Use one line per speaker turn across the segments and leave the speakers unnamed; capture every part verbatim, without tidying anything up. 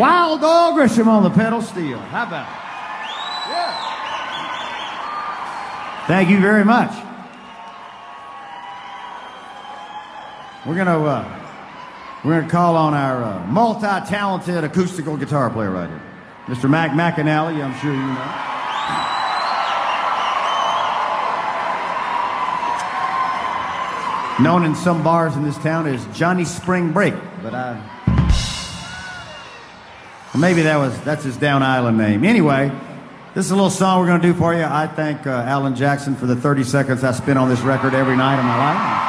Wild Dog Grisham on the pedal steel. How about it? Yeah. Thank you very much. We're gonna uh, we're gonna call on our uh, multi-talented acoustical guitar player right here, Mister Mac McAnally. I'm sure you know. Known in some bars in this town as Johnny Spring Break, but I. Well, maybe that was that's his Down Island name. Anyway, this is a little song we're going to do for you. I thank uh, Alan Jackson for the thirty seconds I spent on this record every night of my life.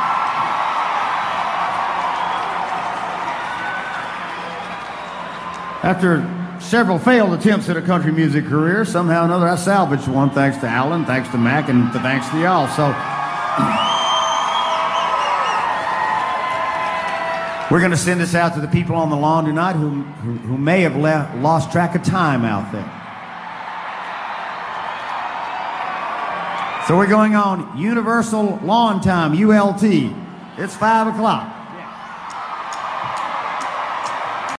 After several failed attempts at a country music career, somehow or another I salvaged one thanks to Alan, thanks to Mac, and to thanks to y'all. So we're going to send this out to the people on the lawn tonight who, who, who may have left, lost track of time out there. So we're going on Universal Lawn Time, U L T. It's five o'clock.